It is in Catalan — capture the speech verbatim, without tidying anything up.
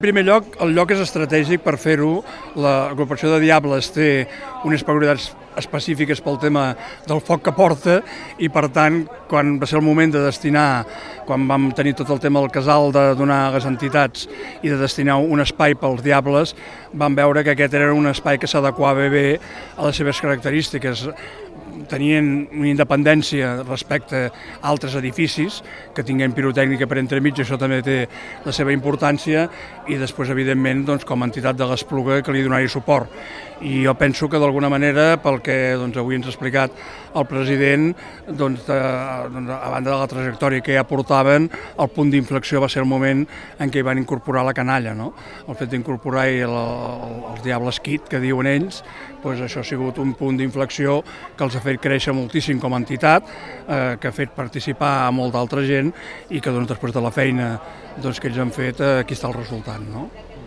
En primer lloc, el lloc és estratègic per fer-ho. L'agrupació de Diables té unes peculiaritats específiques pel tema del foc que porta i, per tant, quan va ser el moment de destinar, quan vam tenir tot el tema del casal de donar a les entitats i de destinar un espai pels Diables, vam veure que aquest era un espai que s'adequava bé a les seves característiques. Tenien una independència respecte a altres edificis que tinguin pirotècnica per entremig, això també té la seva importància, i després, evidentment, doncs, com a entitat de l'Espluga, que li donarà suport. I jo penso que, d'alguna manera, pel que doncs, avui ens ha explicat el president, doncs, de, doncs, a banda de la trajectòria que ja portaven, el punt d'inflexió va ser el moment en què hi van incorporar la canalla, no? El fet d'incorporar el, el, els Diables Kit, que diuen ells, doncs això ha sigut un punt d'inflexió que els ha fet créixer moltíssim com a entitat, eh, que ha fet participar a molt d'altra gent i que doncs, després de la feina doncs, que ells han fet, eh, aquí està el resultat, no?